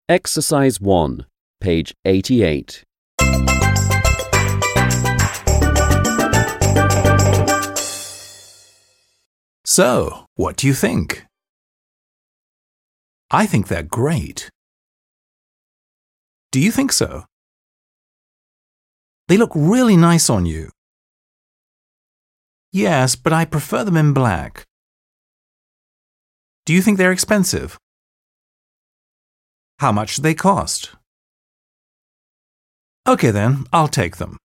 Exercise 1, page 88. So, what do you think? I think they're great. Do you think so? They look really nice on you. Yes, but I prefer them in black. Do you think they're expensive? How much do they cost? Okay then, I'll take them.